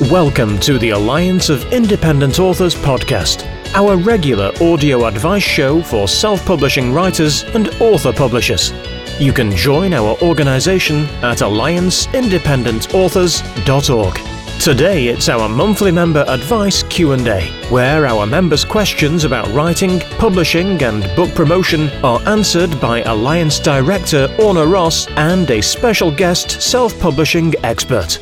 Welcome to the Alliance of Independent Authors podcast, our regular audio advice show for self-publishing writers and author publishers. You can join our organisation at allianceindependentauthors.org. Today it's our monthly member advice Q&A, where our members' questions about writing, publishing and book promotion are answered by Alliance Director Orna Ross and a special guest self-publishing expert.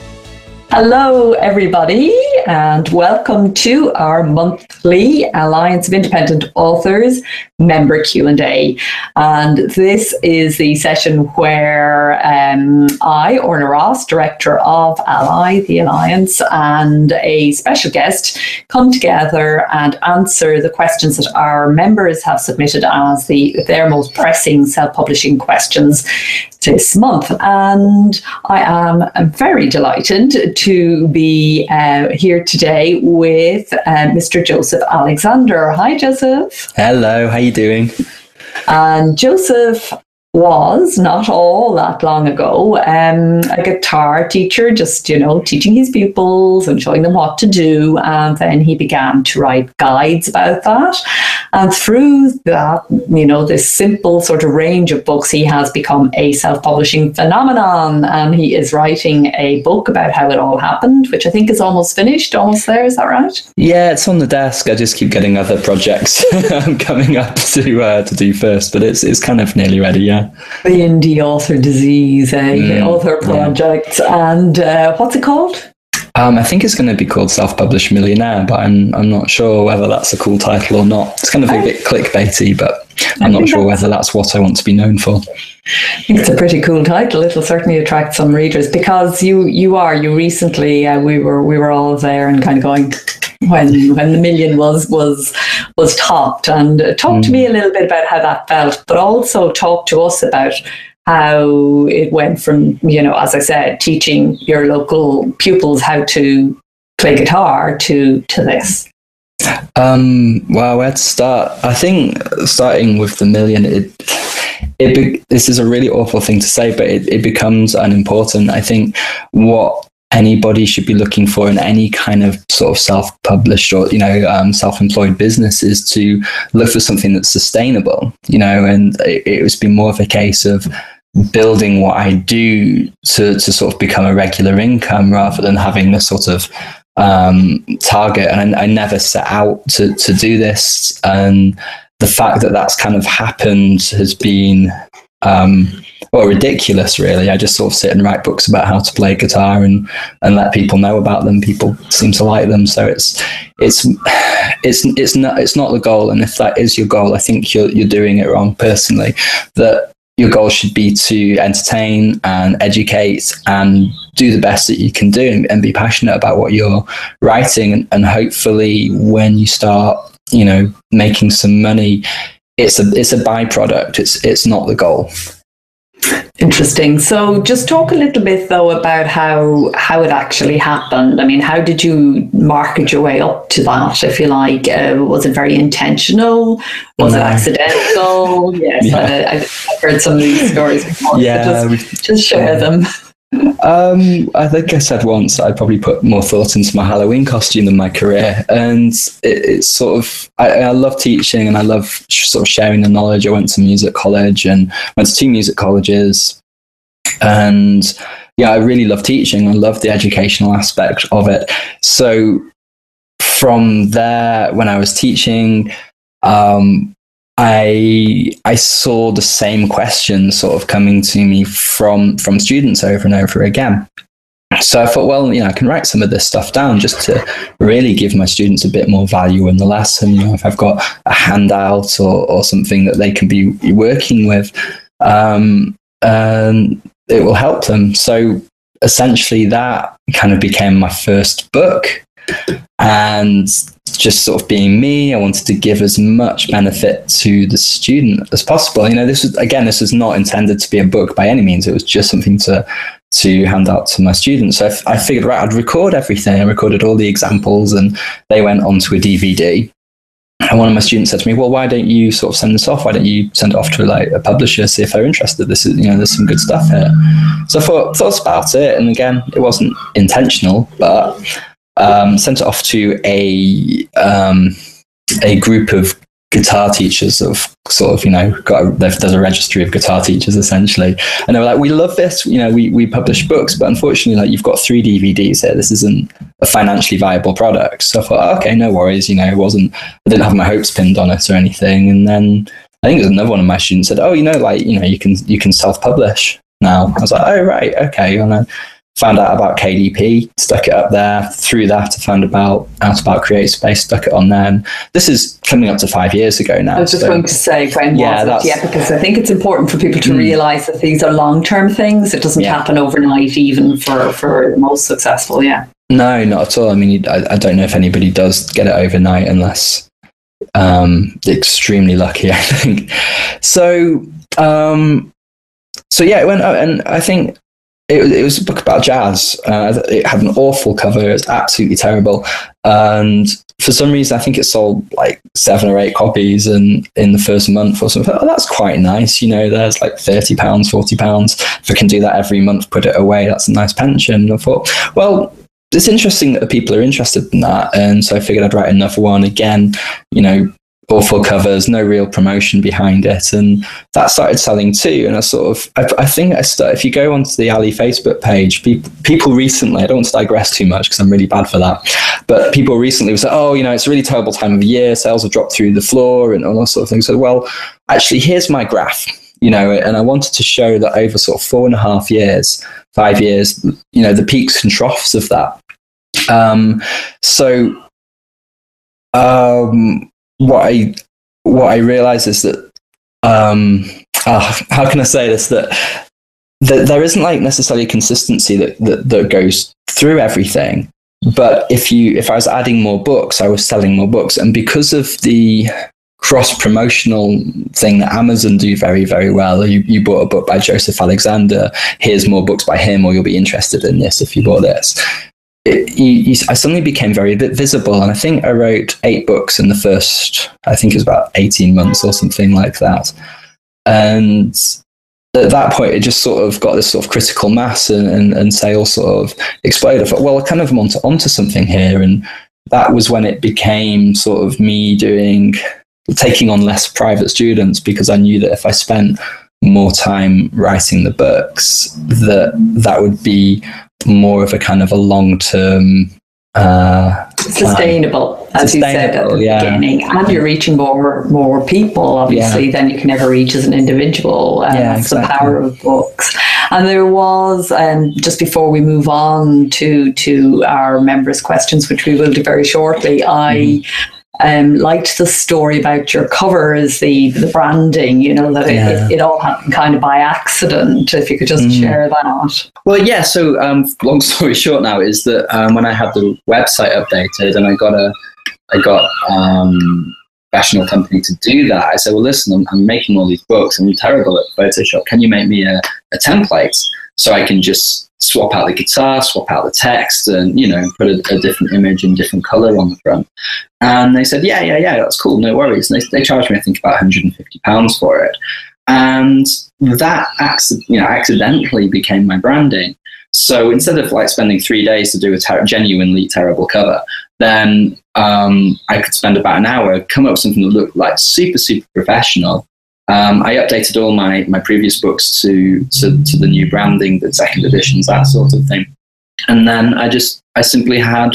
Hello everybody and welcome to our monthly Alliance of Independent Authors member Q&A. And this is the session where I, Orna Ross, Director of Ally, the Alliance, and a special guest come together and answer the questions that our members have submitted as their most pressing self-publishing questions this month. And I am very delighted to be here today with Mr. Joseph Alexander. Hi, Joseph. Hello, how you doing? And Joseph was, not all that long ago, a guitar teacher, just, teaching his pupils and showing them what to do. And then he began to write guides about that. And through that, this simple sort of range of books, he has become a self-publishing phenomenon. And he is writing a book about how it all happened, which I think is almost finished, almost there. Is that right? Yeah, it's on the desk. I just keep getting other projects coming up to do first, but it's kind of nearly ready, yeah. The indie author disease, author project. Yeah. And what's it called? I think it's going to be called Self-Published Millionaire, but I'm not sure whether that's a cool title or not. It's kind of a bit clickbaity, but I'm not sure whether that's what I want to be known for. I think it's a pretty cool title. It'll certainly attract some readers because you recently we were all there and kind of going when the million was topped, and talk to me a little bit about how that felt, but also talk to us about how it went from, as I said, teaching your local pupils how to play guitar to this. Well, where to start? I think starting with the million, this is a really awful thing to say, but it becomes unimportant. I think what anybody should be looking for in any kind of sort of self-published or, self-employed business is to look for something that's sustainable, and it's been more of a case of building what I do to sort of become a regular income rather than having this sort of target. And I never set out to do this. And the fact that that's kind of happened has been ridiculous, really. I just sort of sit and write books about how to play guitar and let people know about them. People seem to like them, so it's not the goal. And if that is your goal, I think you're doing it wrong. Personally, that your goal should be to entertain and educate and do the best that you can do and be passionate about what you're writing. And hopefully, when you start, making some money, it's a byproduct. It's not the goal. Interesting. So just talk a little bit, though, about how it actually happened. I mean, how did you market your way up to that, if you like? Was it very intentional? Was it accidental? Yes, yeah. I've heard some of these stories before. Yeah, so just share them. I think I said once I probably put more thought into my Halloween costume than my career, and it's sort of I love teaching and I love sort of sharing the knowledge. I went to music college and went to 2 music colleges, and I really love teaching. I love the educational aspect of it. So from there, when I was teaching, I saw the same questions sort of coming to me from students over and over again. So I thought, well, I can write some of this stuff down just to really give my students a bit more value in the lesson. If I've got a handout or something that they can be working with, and it will help them. So essentially that kind of became my first book. And just sort of being me, I wanted to give as much benefit to the student as possible. This was not intended to be a book by any means. It was just something to hand out to my students. So I figured, right, I'd record everything. I recorded all the examples and they went onto a DVD. And one of my students said to me, well, why don't you sort of send this off? Why don't you send it off to like a publisher, see if they're interested? This is, there's some good stuff here. So I thought about it. And again, it wasn't intentional, but sent it off to a group of guitar teachers of sort of, there's a registry of guitar teachers essentially. And they were like, we love this, we publish books, but unfortunately, like, you've got 3 DVDs here. This isn't a financially viable product. So I thought, okay, no worries. I didn't have my hopes pinned on it or anything. And then I think there's another one of my students said, oh, you can self-publish now. I was like, oh, right. Okay. And then found out about KDP, stuck it up there. Through that, I found out about CreateSpace, stuck it on there. And this is coming up to 5 years ago now. I was just going to say, when was it? Yeah, because I think it's important for people to realise that these are long-term things. It doesn't happen overnight, even for the most successful, No, not at all. I mean, I don't know if anybody does get it overnight unless extremely lucky, I think. So it went out, and I think it was a book about jazz. It had an awful cover. It was absolutely terrible. And for some reason, I think it sold like 7 or 8 copies in the first month or something. Oh, that's quite nice. There's like £30, £40. If I can do that every month, put it away, that's a nice pension. And I thought, well, it's interesting that people are interested in that. And so I figured I'd write another one again, awful covers, no real promotion behind it. And that started selling too. And I think if you go onto the Ali Facebook page, people recently, I don't want to digress too much because I'm really bad for that, but people recently would say, oh, it's a really terrible time of year, sales have dropped through the floor and all that sort of thing. So, well, actually, here's my graph, and I wanted to show that over sort of 4.5 years, 5 years, the peaks and troughs of that. What I realize is that how can I say this, that there isn't like necessarily consistency that goes through everything, but if I was adding more books, I was selling more books. And because of the cross-promotional thing that Amazon do very, very well, you bought a book by Joseph Alexander, here's more books by him, or you'll be interested in this if you bought this. I suddenly became very visible, and I think I wrote 8 books in the first, I think it was about 18 months or something like that. And at that point, it just sort of got this sort of critical mass, and sales sort of exploded. I thought, well, I kind of want onto something here, and that was when it became sort of me taking on less private students, because I knew that if I spent more time writing the books, that would be more of a kind of a long-term sustainable, as you said at the beginning, and you're reaching more people, obviously, than you can ever reach as an individual. That's exactly the power of books. And there was, just before we move on to our members' questions, which we will do very shortly, I liked the story about your covers, the branding, that it all happened kind of by accident. If you could just share that. Well, yeah. So long story short now is that when I had the website updated and I got professional company to do that, I said, well, listen, I'm making all these books. I'm terrible at Photoshop. Can you make me a template so I can just swap out the guitar, swap out the text, and put a different image and different color on the front? And they said, yeah, that's cool, no worries. And they charged me, I think, about £150 for it. And that accidentally became my branding. So instead of like spending 3 days to do a genuinely terrible cover, then I could spend about an hour, come up with something that looked like super, super professional. I updated all my previous books to the new branding, the second editions, that sort of thing. And then I simply had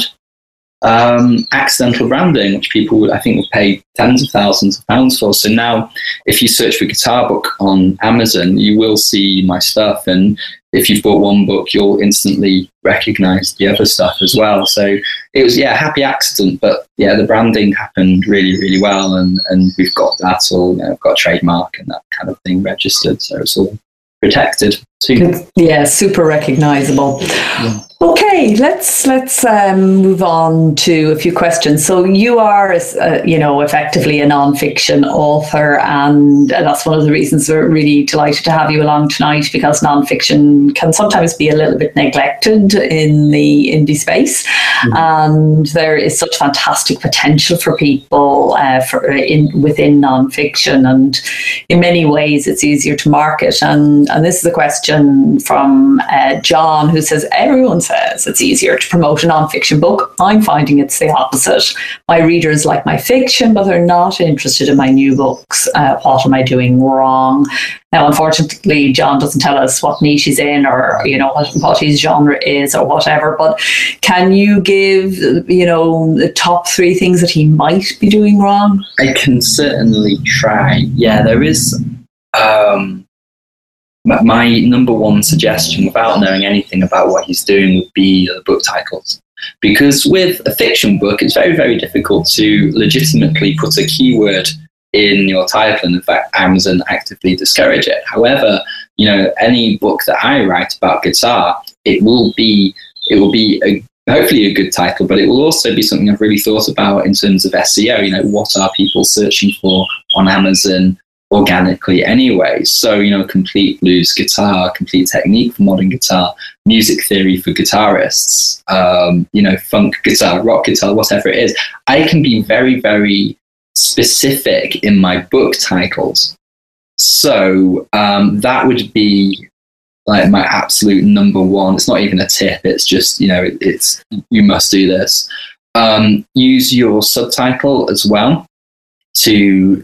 accidental branding, which people would pay tens of thousands of pounds for. So now if you search for guitar book on Amazon, you will see my stuff. And if you've bought one book, you'll instantly recognize the other stuff as well. So it was, happy accident, but the branding happened really, really well. And we've got that all, I've got a trademark and that kind of thing registered. So it's all protected too. Yeah, super recognizable. Yeah. Okay, let's move on to a few questions. So you are, effectively a non-fiction author, and that's one of the reasons we're really delighted to have you along tonight, because non-fiction can sometimes be a little bit neglected in the indie space, and there is such fantastic potential for people within non-fiction, and in many ways it's easier to market. And this is a question from John, who says, everyone says it's easier to promote a non-fiction book. I'm finding it's the opposite. My readers like my fiction, but they're not interested in my new books. What am I doing wrong? Now, unfortunately, John doesn't tell us what niche he's in, or what his genre is, or whatever. But can you give the top 3 things that he might be doing wrong? I can certainly try. Yeah, there is. My number one suggestion, without knowing anything about what he's doing, would be the book titles. Because with a fiction book, it's very, very difficult to legitimately put a keyword in your title. And in fact, Amazon actively discourage it. However, any book that I write about guitar, it will be hopefully a good title, but it will also be something I've really thought about in terms of SEO. What are people searching for on Amazon organically anyway? So, complete blues guitar, complete technique for modern guitar, music theory for guitarists, funk guitar, rock guitar, whatever it is. I can be very, very specific in my book titles. So that would be like my absolute number one. It's not even a tip. It's just, you must do this. Use your subtitle as well to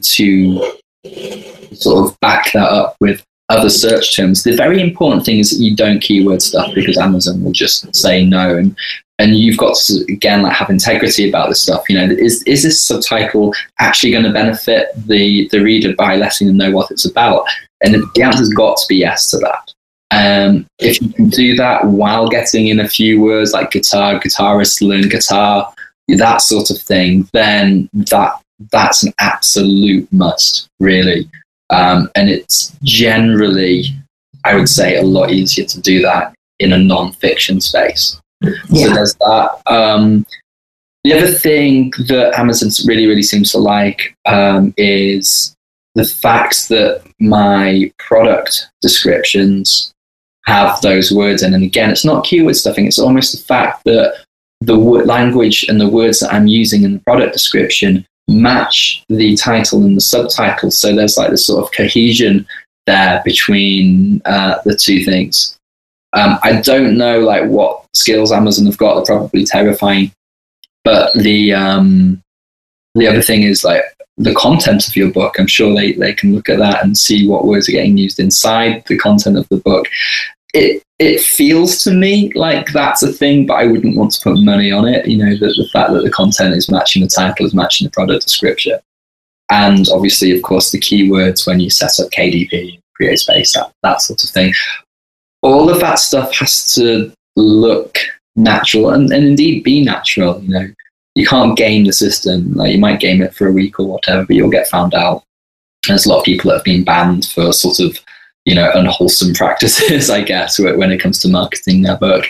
sort of back that up with other search terms. The very important thing is that you don't keyword stuff, because Amazon will just say no. And you've got to, again, have integrity about this stuff. Is this subtitle actually going to benefit the reader by letting them know what it's about? And the answer's got to be yes to that. If you can do that while getting in a few words like guitar, guitarist, learn guitar, that sort of thing, then that's an absolute must, really. And it's generally, I would say, a lot easier to do that in a non-fiction space. Yeah. So there's that. The other thing that Amazon really, really seems to like is the fact that my product descriptions have those words in. And again, it's not keyword stuffing. It's almost the fact that the language and the words that I'm using in the product description match the title and the subtitle. So there's this sort of cohesion there between the two things. I don't know what skills Amazon have got. They're probably terrifying. But the other thing is the content of your book. I'm sure they can look at that and see what words are getting used inside the content of the book. It feels to me like that's a thing, but I wouldn't want to put money on it. The fact that the content is matching the title is matching the product description. And obviously, of course, the keywords when you set up KDP, create space, that sort of thing. All of that stuff has to look natural and indeed be natural. You can't game the system. You might game it for a week or whatever, but you'll get found out. There's a lot of people that have been banned for sort of unwholesome practices, I guess, when it comes to marketing their book.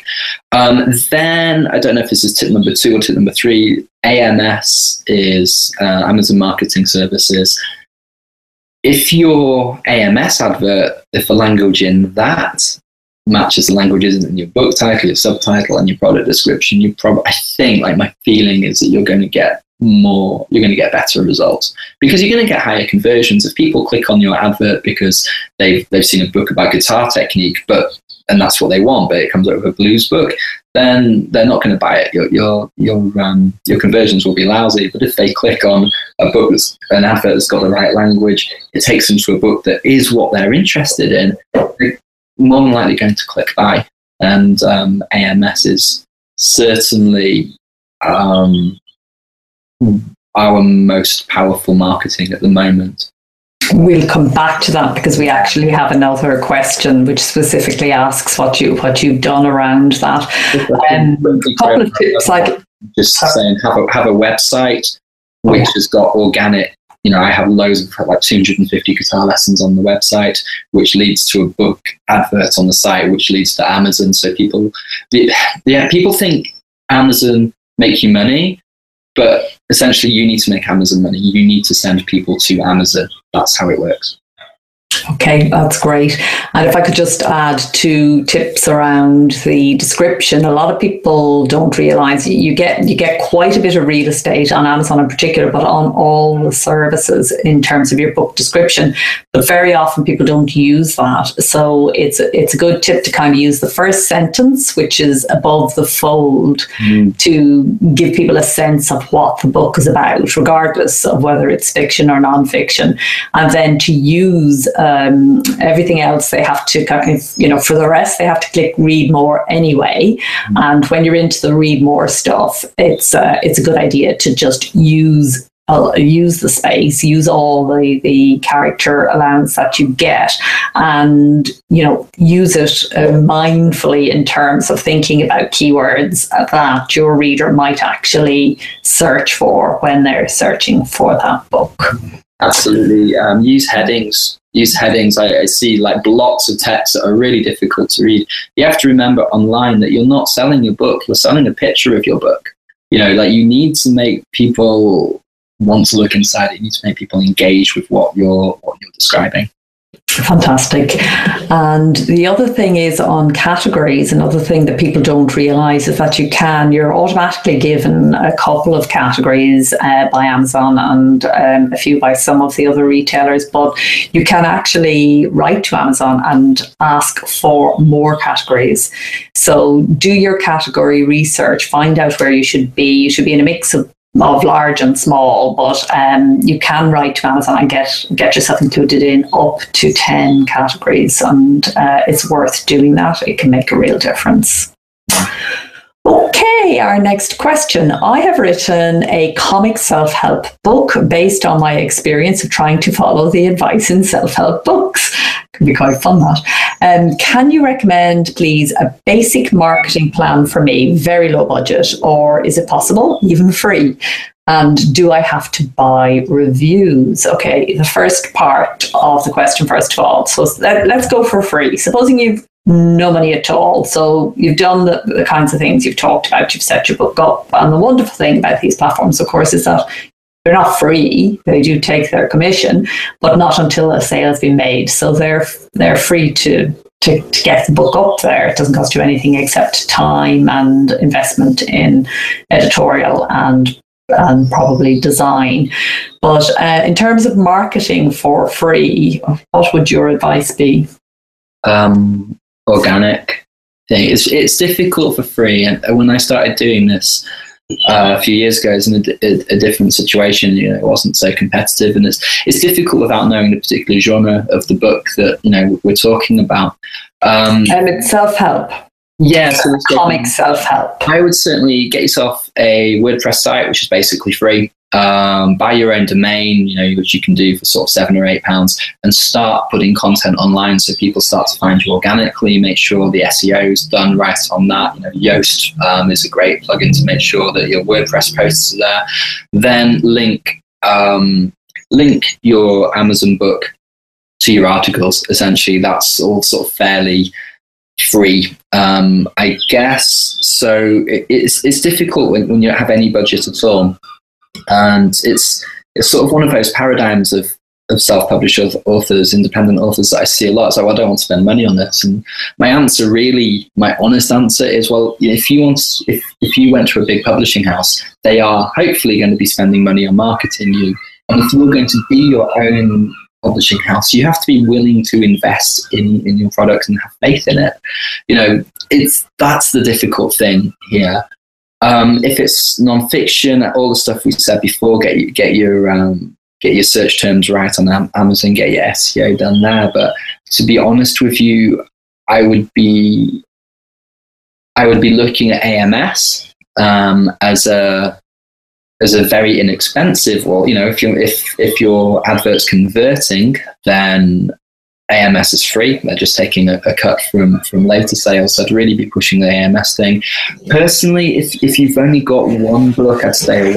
Then, I don't know if this is tip number 2 or tip number 3, AMS is Amazon Marketing Services. If your AMS advert, if the language in that matches the languages in your book title, your subtitle, and your product description, I think, my feeling is that you're going to get better results, because you're going to get higher conversions. If people click on your advert because they've seen a book about guitar technique, and that's what they want, but it comes out with a blues book, then they're not going to buy it. Your conversions will be lousy. But if they click on a book an advert that's got the right language, it takes them to a book that is what they're interested in, they're more than likely going to click buy. And AMS is certainly our most powerful marketing at the moment. We'll come back to that, because we actually have another question which specifically asks what you've done around that. A couple of tips, saying have a website which has got organic I have loads of like 250 guitar lessons on the website, which leads to a book advert on the site, which leads to Amazon. So people think Amazon make you money, but essentially you need to make Amazon money. You need to send people to Amazon. That's how it works. Okay, that's great. And if I could just add 2 tips around the description. A lot of people don't realize you get quite a bit of real estate on Amazon in particular, but on all the services in terms of your book description. But very often people don't use that. So it's a good tip to kind of use the first sentence, which is above the fold, to give people a sense of what the book is about, regardless of whether it's fiction or non-fiction. And then to use everything else, they have to kind of, for the rest, they have to click read more anyway. And when you're into the read more stuff, it's a good idea to just use the space, use all the character allowance that you get, and use it mindfully in terms of thinking about keywords that your reader might actually search for when they're searching for that book. Absolutely. Use headings. I see like blocks of text that are really difficult to read. You have to remember online that you're not selling your book, you're selling a picture of your book. You need to make people want to look inside it. You need to make people engage with what you're describing. Fantastic. And the other thing is on categories. Another thing that people don't realize is that you're automatically given a couple of categories by Amazon and a few by some of the other retailers, but you can actually write to Amazon and ask for more categories. So do your category research, find out where you should be. You should be in a mix of large and small, but you can write to Amazon and get yourself included in up to 10 categories, and it's worth doing that. It can make a real difference. Okay, our next question. I have written a comic self-help book based on my experience of trying to follow the advice in self-help books. Can be quite fun, that. Can you recommend, please, a basic marketing plan for me, very low budget, or is it possible, even free? And do I have to buy reviews? Okay, the first part of the question, first of all. So let's go for free. Supposing you've no money at all. So you've done the kinds of things you've talked about, you've set your book up. And the wonderful thing about these platforms, of course, is that they're not free. They do take their commission, but not until a sale has been made. So they're free to get the book up there. It doesn't cost you anything except time and investment in editorial and probably design. But in terms of marketing for free, what would your advice be? Organic thing. It's difficult for free, and when I started doing this a few years ago, it was in a different situation. It wasn't so competitive, and it's difficult without knowing the particular genre of the book that we're talking about. And it's self-help. Yeah, so comic self-help. I would certainly get yourself a WordPress site, which is basically free. Buy your own domain, which you can do for sort of £7 or £8, and start putting content online so people start to find you organically. Make sure the SEO is done right on that. Yoast is a great plugin to make sure that your WordPress posts are there. Then link your Amazon book to your articles. Essentially, that's all sort of fairly free, I guess. So it's difficult when you don't have any budget at all. And it's sort of one of those paradigms of self-published authors, independent authors, that I see a lot. It's like, well, I don't want to spend money on this. And my honest answer is, well, if you went to a big publishing house, they are hopefully going to be spending money on marketing you. And if you're going to be your own publishing house, you have to be willing to invest in your product and have faith in it. That's the difficult thing here. If it's non-fiction, all the stuff we said before, get your search terms right on Amazon, get your SEO done there. But to be honest with you, I would be looking at AMS as a very inexpensive. Well, if your advert's converting, then AMS is free. They're just taking a cut from later sales. So I'd really be pushing the AMS thing. Personally, if you've only got one book, I'd stay away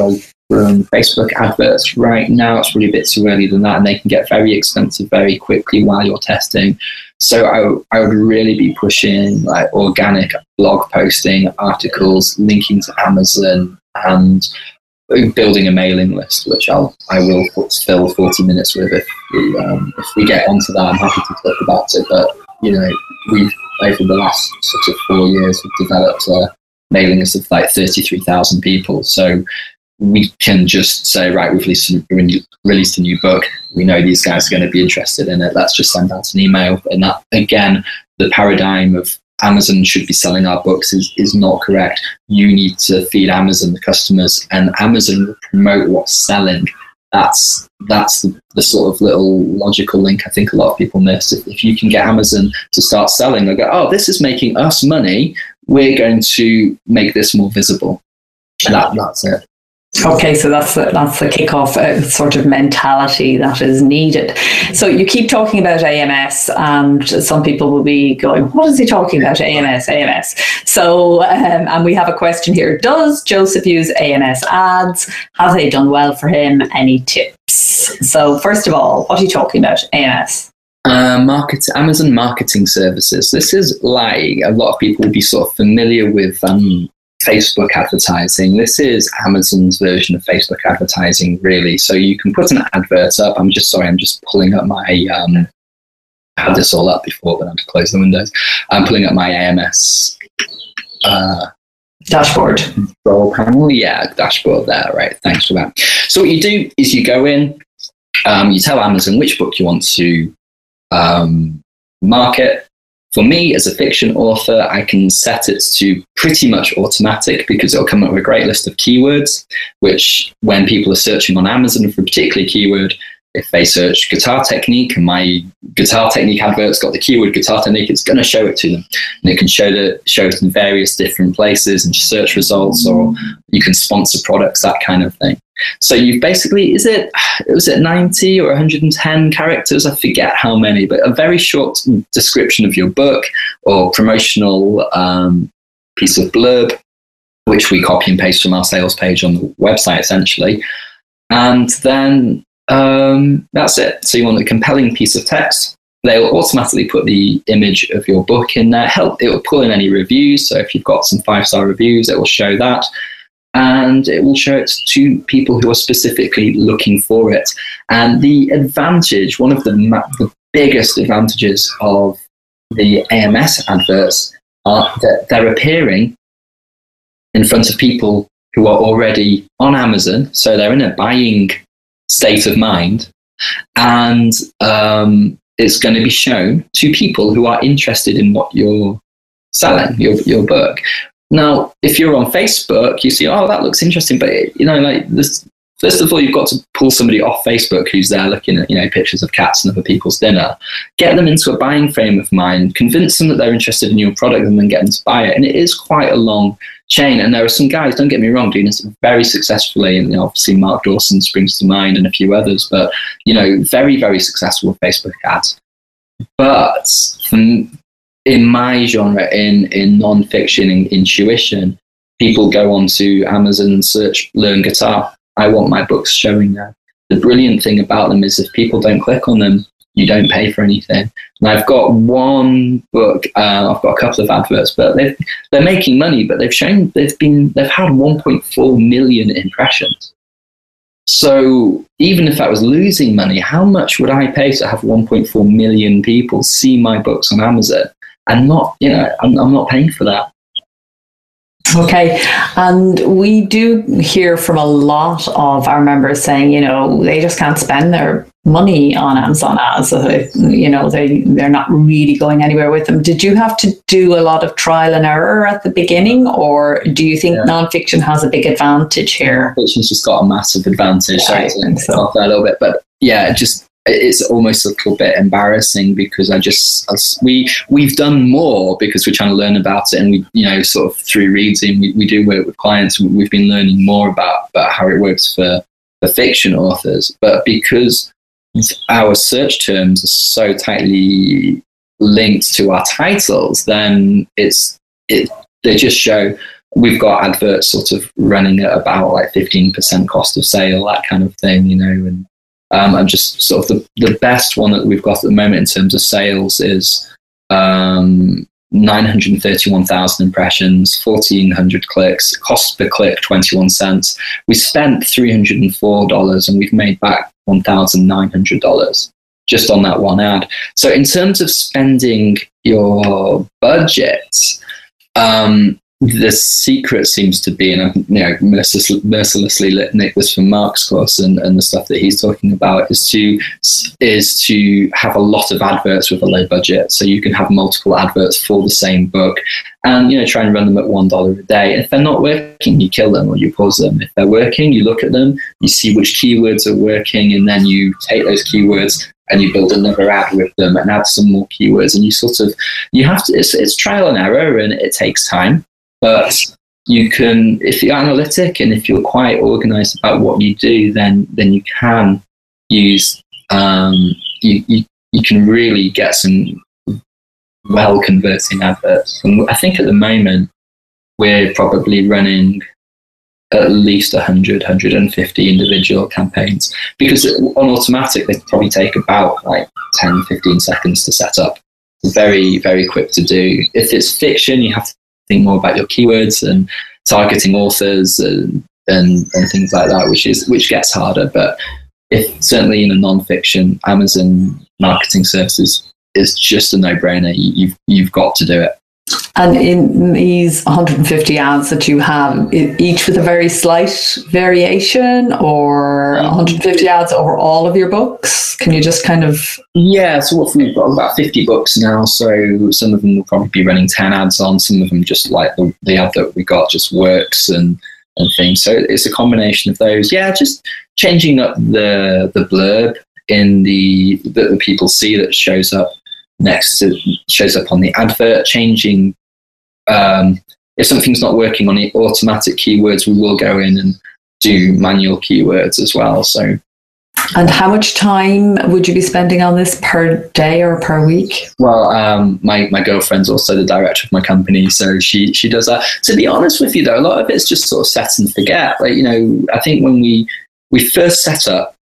from Facebook adverts. Right now, it's probably a bit too early than that, and they can get very expensive very quickly while you're testing. So I would really be pushing like organic blog posting, articles, linking to Amazon, and building a mailing list, which I will fill 40 minutes with if we get onto that. I'm happy to talk about it. But we've over the last sort of 4 years, we've developed a mailing list of like 33,000 people. So we can just say, right, we've released a new book. We know these guys are going to be interested in it. Let's just send out an email. And that, again, the paradigm of Amazon should be selling our books is not correct. You need to feed Amazon the customers, and Amazon will promote what's selling. That's the sort of little logical link I think a lot of people miss. If you can get Amazon to start selling, they'll go, oh, this is making us money. We're going to make this more visible. That's it. Okay, so that's the kickoff sort of mentality that is needed. So you keep talking about AMS, and some people will be going, what is he talking about, AMS? So, and we have a question here. Does Joseph use AMS ads? Have they done well for him? Any tips? So first of all, what are you talking about, AMS? Amazon Marketing Services. This is like a lot of people will be sort of familiar with Facebook advertising. This is Amazon's version of Facebook advertising, really. So you can put an advert up. I'm just pulling up my, I had this all up before, but I had to close the windows. I'm pulling up my AMS dashboard. Control panel. Yeah, dashboard there, right. Thanks for that. So what you do is you go in, you tell Amazon which book you want to market. For me, as a fiction author, I can set it to pretty much automatic because it'll come up with a great list of keywords, which when people are searching on Amazon for a particular keyword, if they search guitar technique and my guitar technique advert's got the keyword guitar technique, it's going to show it to them. And it can show it in various different places and search results, or you can sponsor products, that kind of thing. So you've basically, was it 90 or 110 characters? I forget how many, but a very short description of your book or promotional piece of blurb, which we copy and paste from our sales page on the website, essentially. And then that's it. So you want a compelling piece of text. They will automatically put the image of your book in there. It will pull in any reviews. So if you've got some 5-star reviews, it will show that. And it will show it to people who are specifically looking for it. And the advantage, one of the biggest advantages of the AMS adverts are that they're appearing in front of people who are already on Amazon. So they're in a buying state of mind. And it's going to be shown to people who are interested in what you're selling, your book. Now, if you're on Facebook, you see, oh, that looks interesting. But, like this, first of all, you've got to pull somebody off Facebook who's there looking at, pictures of cats and other people's dinner. Get them into a buying frame of mind, convince them that they're interested in your product, and then get them to buy it. And it is quite a long chain. And there are some guys, don't get me wrong, doing this very successfully. And obviously Mark Dawson springs to mind and a few others. But, very, very successful with Facebook ads. But in my genre, in non-fiction, in intuition, people go onto Amazon and search learn guitar. I want my books showing there. The brilliant thing about them is if people don't click on them, you don't pay for anything. And I've got one book, I've got a couple of adverts, but they're making money, but they've had 1.4 million impressions. So even if I was losing money, how much would I pay to have 1.4 million people see my books on Amazon? And not, I'm not paying for that. Okay. And we do hear from a lot of our members saying, they just can't spend their money on Amazon ads. They're not really going anywhere with them. Did you have to do a lot of trial and error at the beginning, or do you think nonfiction has a big advantage here? Nonfiction's just got a massive advantage. Yeah, I think so. A little bit, but it's almost a little bit embarrassing because we've done more because we're trying to learn about it, and we sort of through reading we do work with clients. We've been learning more about how it works for fiction authors, but because our search terms are so tightly linked to our titles, then they just show we've got adverts sort of running at about like 15% cost of sale, that kind of thing, and I'm just sort of the best one that we've got at the moment in terms of sales is 931,000 impressions, 1,400 clicks, cost per click 21 cents. We spent $304 and we've made back $1,900 just on that one ad. So in terms of spending your budget, the secret seems to be, and I've mercilessly lit Nicholas from Mark's course and the stuff that he's talking about, is to have a lot of adverts with a low budget. So you can have multiple adverts for the same book, and try and run them at $1 a day. If they're not working, you kill them or you pause them. If they're working, you look at them, you see which keywords are working, and then you take those keywords and you build another ad with them and add some more keywords. And you have to. It's trial and error, and it takes time. But you can, if you're analytic and if you're quite organized about what you do, then you can use, you can really get some well converting adverts. And I think at the moment, we're probably running at least 100, 150 individual campaigns, because on automatic, they probably take about like 10, 15 seconds to set up. Very, very quick to do. If it's fiction, you have to think more about your keywords and targeting authors and things like that, which gets harder. But if certainly in a non-fiction, Amazon Marketing Services is just a no-brainer. You've got to do it. And in these 150 ads that you have, each with a very slight variation, or 150 ads over all of your books? Can you just kind of... Yeah, so we've got about 50 books now, so some of them will probably be running 10 ads on, some of them just like the ad that we got just works and things. So it's a combination of those. Yeah, just changing up the blurb in that the people see that shows up on the advert, changing if something's not working on the automatic keywords, we will go in and do manual keywords as well. So, and how much time would you be spending on this per day or per week? Well, my girlfriend's also the director of my company, so she does that. To be honest with you, though, a lot of it's just sort of set and forget. Like, I think when we first set up,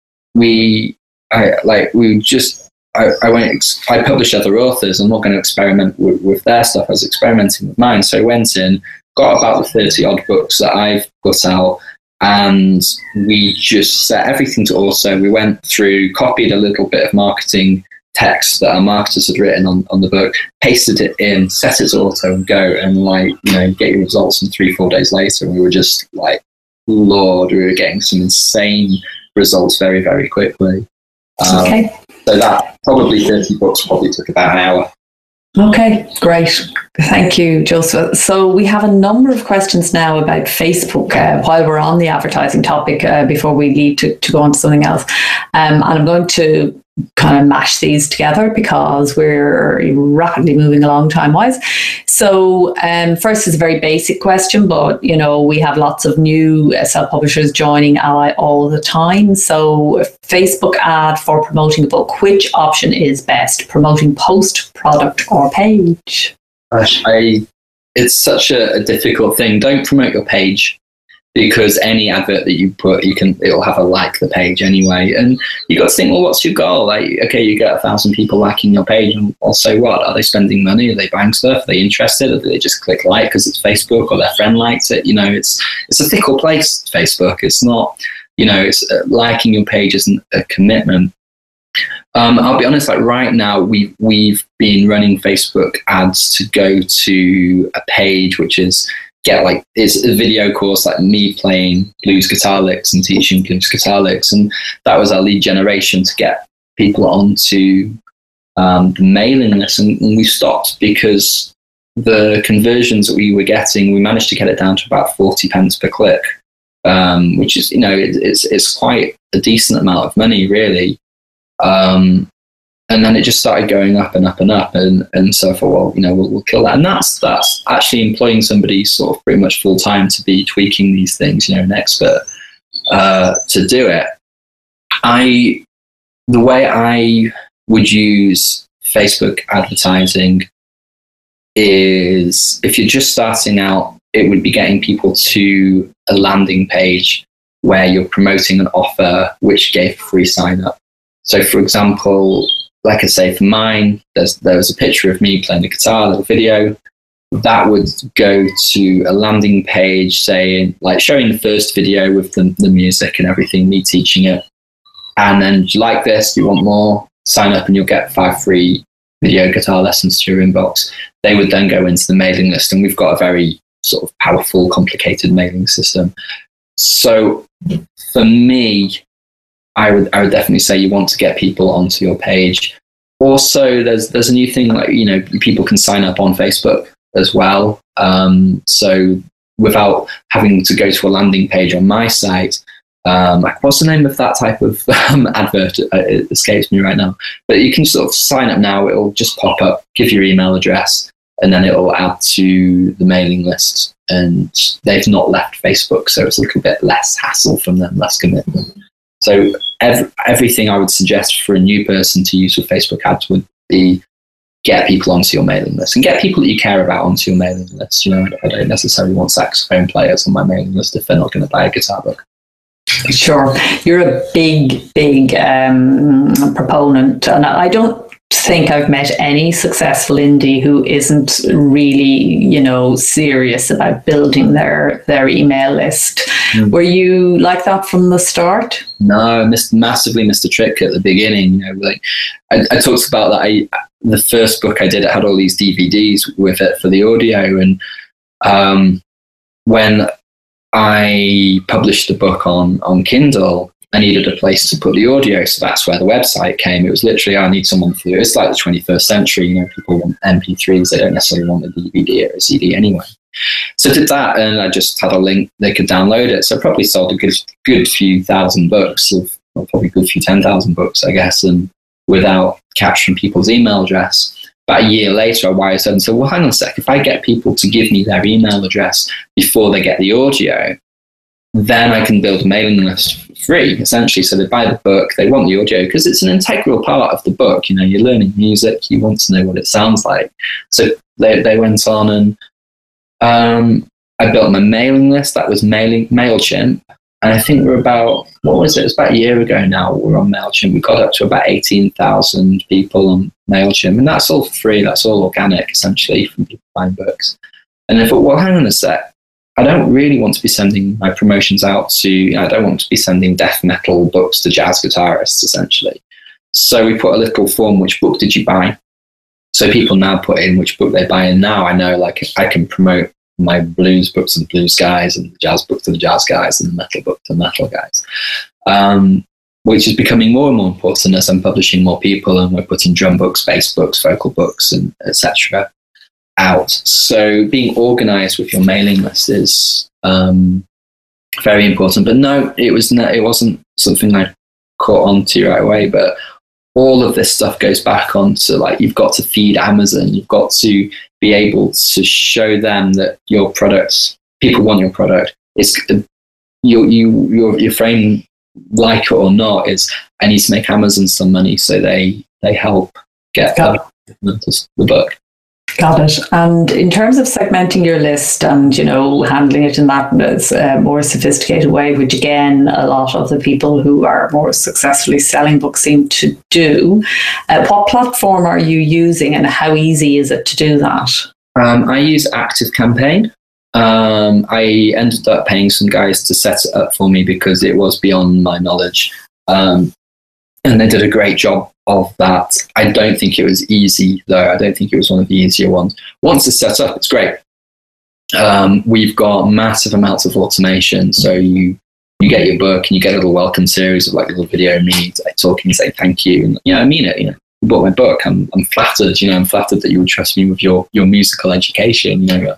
I published other authors. I'm not going to experiment with their stuff. I was experimenting with mine. So I went in, got about the 30 odd books that I've put out, and we just set everything to auto. We went through, copied a little bit of marketing text that our marketers had written on the book, pasted it in, set it to auto and go, and get your results. And 3-4 days later, we were just like, Lord, we were getting some insane results very, very quickly. Okay. So that probably 30 books probably took about an hour. Okay, great. Thank you, Joseph. So we have a number of questions now about Facebook while we're on the advertising topic before we leave to go on to something else. And I'm going to kind of mash these together because we're rapidly moving along time-wise. So first is a very basic question, but, we have lots of new self-publishers joining Ally all the time. So Facebook ad for promoting a book, which option is best? Promoting post, product, or page? It's such a difficult thing. Don't promote your page, because any advert that you put, it'll have a like the page anyway. And you got to think, well, what's your goal? Like, okay, you get 1,000 people liking your page, and also what? Are they spending money? Are they buying stuff? Are they interested? Or do they just click like because it's Facebook or their friend likes it? It's a fickle place, Facebook. It's not, it's liking your page isn't a commitment. I'll be honest, like right now, we've been running Facebook ads to go to a page which is it's a video course, like me playing blues guitar licks and teaching blues guitar licks, and that was our lead generation to get people onto the mailing list. And we stopped because the conversions that we were getting, we managed to get it down to about 40 pence per click, which is it's quite a decent amount of money, really. And then it just started going up and up and up. And so I thought, well, we'll kill that. And that's actually employing somebody sort of pretty much full time to be tweaking these things, an expert to do it. The way I would use Facebook advertising is, if you're just starting out, it would be getting people to a landing page where you're promoting an offer which gave free sign up. So for example, like I say, for mine, there was a picture of me playing the guitar, a little video. That would go to a landing page saying, like, showing the first video with the music and everything, me teaching it. And then, do you like this? Do you want more? Sign up and you'll get 5 free video guitar lessons to your inbox. They would then go into the mailing list, and we've got a very sort of powerful, complicated mailing system. So for me, I would definitely say you want to get people onto your page. Also, there's a new thing, like, you know, people can sign up on Facebook as well. So without having to go to a landing page on my site, what's the name of that type of advert? It escapes me right now. But you can sort of sign up now. It'll just pop up, give your email address, and then it'll add to the mailing list. And they've not left Facebook, so it's a little bit less hassle from them, less commitment. So everything I would suggest for a new person to use with Facebook ads would be get people onto your mailing list, and get people that you care about onto your mailing list. You know, I don't necessarily want saxophone players on my mailing list if they're not going to buy a guitar book. Sure. You're a big proponent, and I don't think I've met any successful indie who isn't really, you know, serious about building their email list. Were you like that from the start? No, massively missed a trick at the beginning. You know, like I talked about that. The first book I did, it had all these DVDs with it for the audio, and when I published the book on Kindle, I needed a place to put the audio, so that's where the website came. It was literally, I need someone for it's like the 21st century, you know, people want MP3s, they don't necessarily want a DVD or a CD anyway. So I did that, and I just had a link, they could download it. So I probably sold a good few thousand books, probably a good few 10,000 books, I guess, and without capturing people's email address. About a year later, I wired up and said, well, hang on a sec, if I get people to give me their email address before they get the audio, then I can build a mailing list for free, essentially. So they buy the book, they want the audio, because it's an integral part of the book. You know, you're learning music, you want to know what it sounds like. So they went on, and I built my mailing list. That was MailChimp. And I think we're about, what was it? It was about a year ago now, we're on MailChimp. We got up to about 18,000 people on MailChimp. And that's all free. That's all organic, essentially, from people buying books. And I thought, well, hang on a sec. I don't really want to be sending my promotions out to, I don't want to be sending death metal books to jazz guitarists, essentially. So we put a little form, which book did you buy? So people now put in which book they buy. And now I know, like, I can promote my blues books to the blues guys, and the jazz book to the jazz guys, and the metal book to the metal guys, which is becoming more and more important as I'm publishing more people, and we're putting drum books, bass books, vocal books, and etc. out. So being organized with your mailing list is very important. But no, it wasn't something I caught on to right away. But all of this stuff goes back onto, like, you've got to feed Amazon. You've got to be able to show them that your products, people want your product. It's your frame, like it or not, is I need to make Amazon some money, so they help get the book. Got it. And in terms of segmenting your list and, you know, handling it in that more sophisticated way, which again, a lot of the people who are more successfully selling books seem to do, what platform are you using, and how easy is it to do that? I use ActiveCampaign. I ended up paying some guys to set it up for me because it was beyond my knowledge. And they did a great job of that. I don't think it was easy, though. I don't think it was one of the easier ones. Once it's set up, it's great. We've got massive amounts of automation. So you get your book and you get a little welcome series of, like, little video of me talking, saying thank you. And, you know, I mean it, you know, you bought my book. I'm flattered, you know, I'm flattered that you would trust me with your musical education, you know.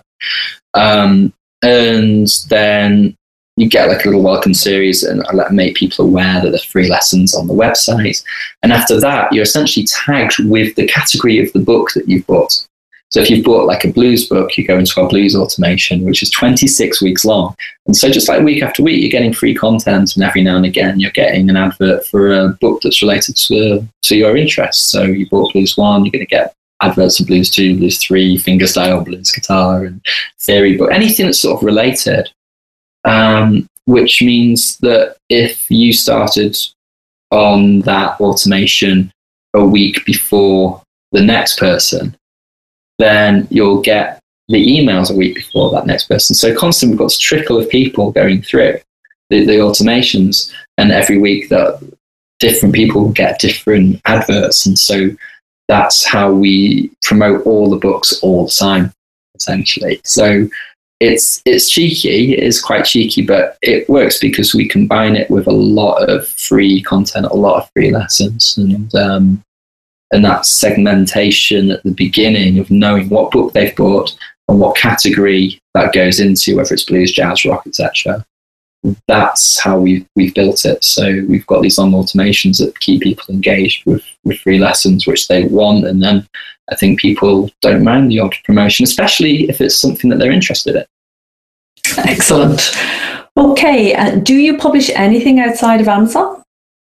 And then you get, like, a little welcome series, and I make people aware that there's free lessons on the website. And after that, you're essentially tagged with the category of the book that you've bought. So if you've bought, like, a blues book, you go into our blues automation, which is 26 weeks long. And so just like week after week, you're getting free content, and every now and again, you're getting an advert for a book that's related to your interests. So you bought Blues One, you're going to get adverts for Blues 2, Blues 3, fingerstyle, blues guitar, and theory book, anything that's sort of related. Which means that if you started on that automation a week before the next person, then you'll get the emails a week before that next person. So constantly we've got this trickle of people going through the automations, and every week that different people get different adverts. And so that's how we promote all the books all the time, essentially. So it's cheeky, it is quite cheeky, but it works because we combine it with a lot of free content, a lot of free lessons, and that segmentation at the beginning of knowing what book they've bought and what category that goes into, whether it's blues, jazz, rock, etc. That's how we've built it. So we've got these long automations that keep people engaged with free lessons, which they want, and then I think people don't mind the odd promotion, especially if it's something that they're interested in. Excellent. Okay, do you publish anything outside of Amazon?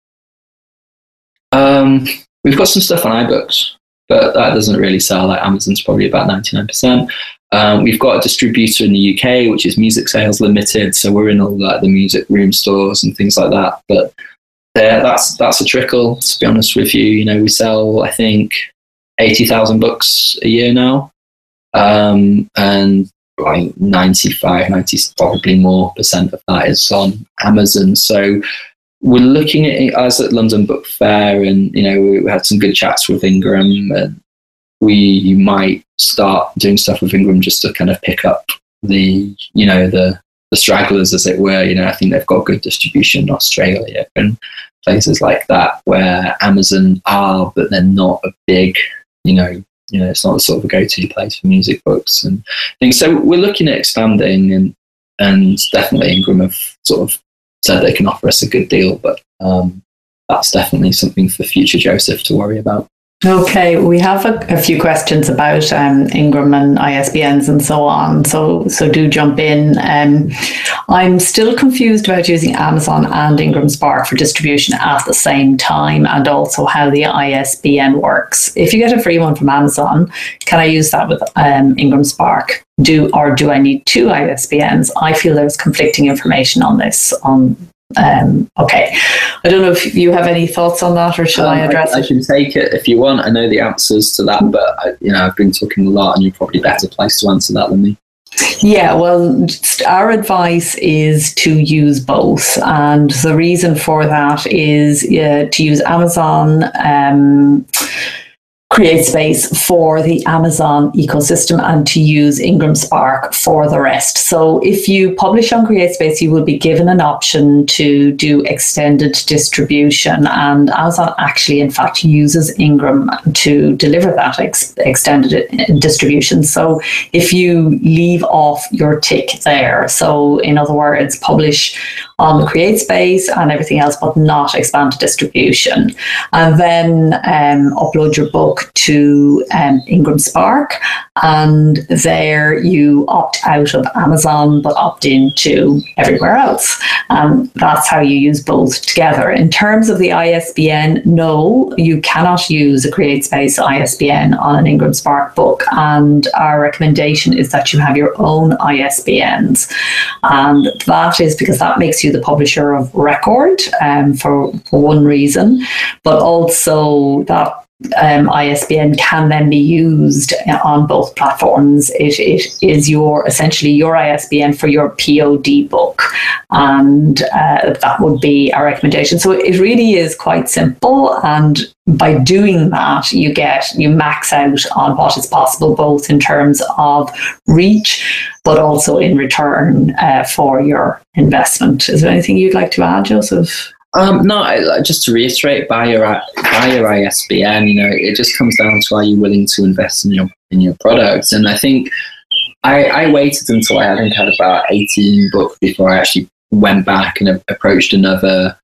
We've got some stuff on iBooks, but that doesn't really sell. Like Amazon's probably about 99%. We've got a distributor in the UK, which is Music Sales Limited. So we're in all the music room stores and things like that. But that's a trickle, to be honest with you. We sell, I think, 80,000 books a year now. And like 90, probably more percent of that is on Amazon. So we're looking at us at London Book Fair, and we had some good chats with Ingram, and we might start doing stuff with Ingram just to kind of pick up the stragglers, as it were. I think they've got good distribution in Australia and places like that where Amazon are, but they're not a big, it's not sort of a go-to place for music books and things. So we're looking at expanding, and definitely Ingram have sort of said they can offer us a good deal, but that's definitely something for future Joseph to worry about. Okay, we have a few questions about Ingram and ISBNs and so on, so do jump in. I'm still confused about using Amazon and Ingram Spark for distribution at the same time, and also how the ISBN works. If you get a free one from Amazon, can I use that with Ingram Spark? Do I need two ISBNs? I feel there's conflicting information on this. Okay, I don't know if you have any thoughts on that, or shall I address it? I can take it if you want. I know the answers to that, but I've been talking a lot, and you're probably better placed to answer that than me. Yeah, well, our advice is to use both, and the reason for that is to use Amazon CreateSpace for the Amazon ecosystem, and to use Ingram Spark for the rest. So if you publish on CreateSpace, you will be given an option to do extended distribution, and Amazon actually, in fact, uses Ingram to deliver that extended distribution. So if you leave off your tick there, so in other words, publish on CreateSpace and everything else, but not expand distribution, and then upload your book to Ingram Spark, and there you opt out of Amazon but opt into everywhere else. That's how you use both together. In terms of the ISBN, no, you cannot use a CreateSpace ISBN on an Ingram Spark book, and our recommendation is that you have your own ISBNs, and that is because that makes you the publisher of record for one reason, but also that ISBN can then be used on both platforms. It is essentially your ISBN for your POD book, and that would be our recommendation. So it really is quite simple, and by doing that, you max out on what is possible, both in terms of reach, but also in return for your investment. Is there anything you'd like to add, Joseph? No, just to reiterate, buy your ISBN. It just comes down to, are you willing to invest in your product? And I think I waited until I had about 18 books before I actually went back and approached another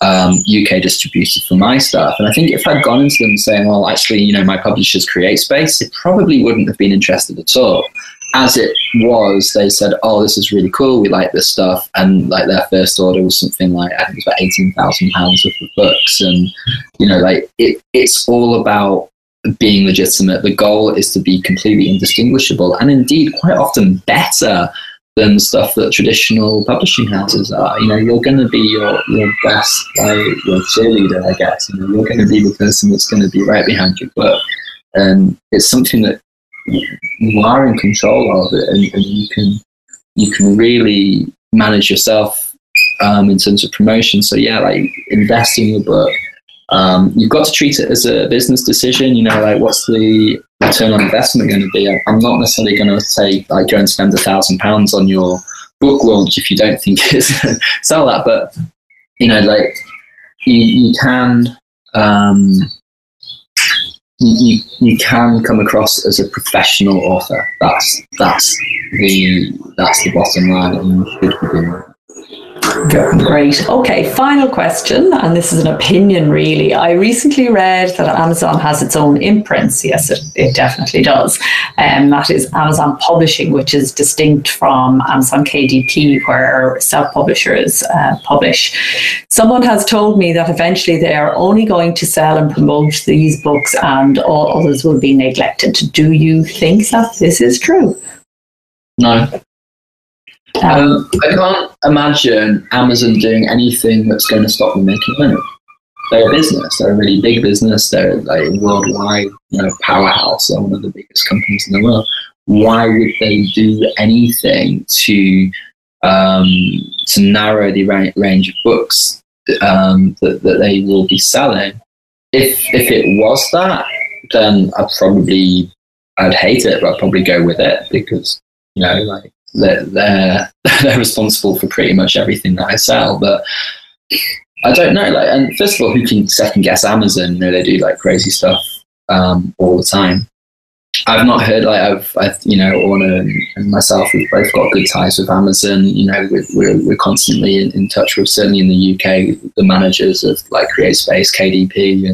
UK distributor for my stuff. And I think if I'd gone into them saying, well, actually, my publisher's CreateSpace, they probably wouldn't have been interested at all. As it was, they said, oh, this is really cool, we like this stuff. And like their first order was something like, I think it was about £18,000 worth of books. And, it's all about being legitimate. The goal is to be completely indistinguishable, and indeed quite often better than stuff that traditional publishing houses are. You know, you're going to be your best, your cheerleader, I guess. You know, you're going to be the person that's going to be right behind your book, and it's something that you are in control of, and you can really manage yourself in terms of promotion. So yeah, like invest in your book. You've got to treat it as a business decision. You know, like what's the return on investment going to be? I'm not necessarily going to say like go and spend £1,000 on your book launch if you don't think it's sell that. But you know, like you can you can come across as a professional author. That's the bottom line, and you should be doing that. Great. Okay, final question, and this is an opinion really. I recently read that Amazon has its own imprints. Yes, it definitely does. That is Amazon Publishing, which is distinct from Amazon KDP, where self-publishers publish. Someone has told me that eventually they are only going to sell and promote these books and all others will be neglected. Do you think that this is true? No. I can't imagine Amazon doing anything that's going to stop them making money. They're a business. They're a really big business. They're like a worldwide, powerhouse. They're one of the biggest companies in the world. Why would they do anything to narrow the range of books that they will be selling? If it was that, then I'd hate it, but I'd probably go with it because they're responsible for pretty much everything that I sell. But I don't know. And first of all, who can second guess Amazon? They do crazy stuff all the time. I've not heard Orna and myself, we've both got good ties with Amazon. We're constantly in touch with, certainly in the UK, the managers of CreateSpace, KDP,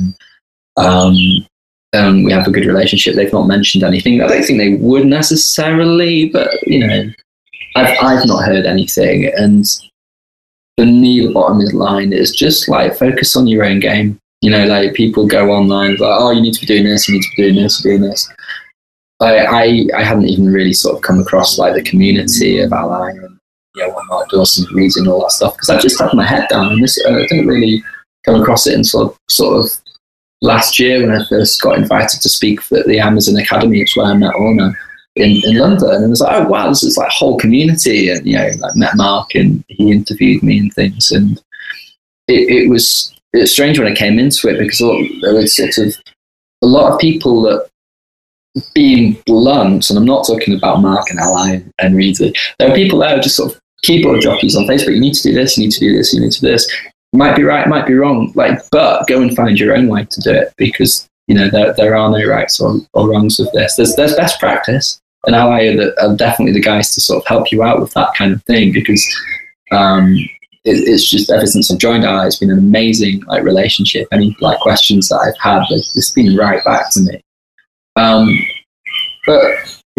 and we have a good relationship. They've not mentioned anything. I don't think they would necessarily, but I've not heard anything. And for me, the bottom of the line is just focus on your own game. People go online you need to be doing this, you need to be doing this, doing this. I hadn't even really sort of come across the community of Ally and whatnot, Dawson reading all that stuff, because I just had my head down, and I didn't really come across it until sort of last year when I first got invited to speak for the Amazon Academy. It's where I met Orna in London, and I was like, oh wow, this is whole community, and met Mark and he interviewed me and things, and it was strange when I came into it because there was sort of a lot of people that, being blunt, and I'm not talking about Mark and Ally and Reader, there are people there just sort of keyboard jockeys on Facebook. You need to do this, you need to do this, you need to do this. Might be right, might be wrong, but go and find your own way to do it, because there are no rights or wrongs with this. There's best practice, and Ally are definitely the guys to sort of help you out with that kind of thing, because it's just, ever since I've joined Ally, it's been an amazing relationship. Any questions that I've had, it's been right back to me. But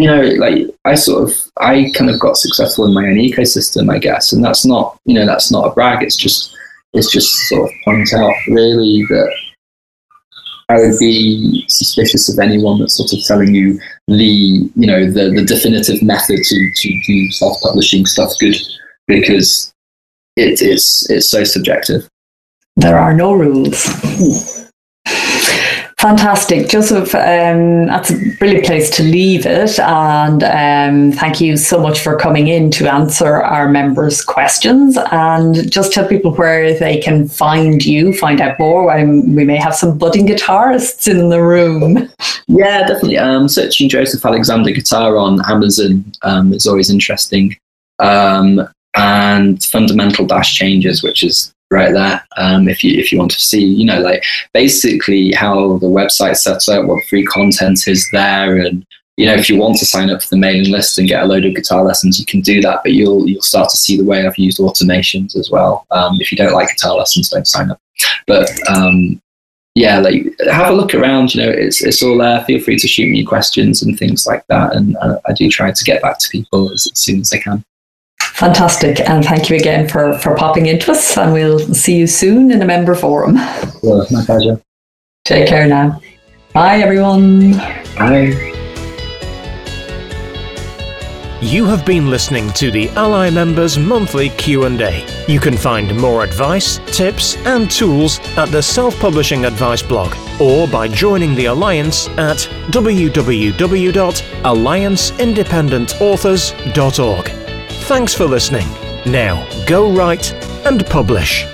I kind of got successful in my own ecosystem, I guess, and that's not a brag. It's just sort of point out really that I would be suspicious of anyone that's sort of telling you the definitive method to do self-publishing stuff good, because it's so subjective. There are no rules. Fantastic, Joseph. That's a brilliant place to leave it. And thank you so much for coming in to answer our members' questions. And just tell people where they can find you, find out more. We may have some budding guitarists in the room. Yeah, definitely. Searching Joseph Alexander Guitar on Amazon is always interesting. And Fundamental Changes, which is right there, if you want to see basically how the website's set up, what free content is there, and if you want to sign up for the mailing list and get a load of guitar lessons, you can do that, but you'll start to see the way I've used automations as well. If you don't like guitar lessons, don't sign up, but have a look around. It's all there. Feel free to shoot me questions and things like that, and I do try to get back to people as soon as I can. Fantastic, and thank you again for popping into us, and we'll see you soon in a member forum. Well, my pleasure. Take care now. Bye, everyone. Bye. You have been listening to the Ally Members Monthly Q&A. You can find more advice, tips and tools at the Self-Publishing Advice blog or by joining the Alliance at www.allianceindependentauthors.org. Thanks for listening. Now, go write and publish.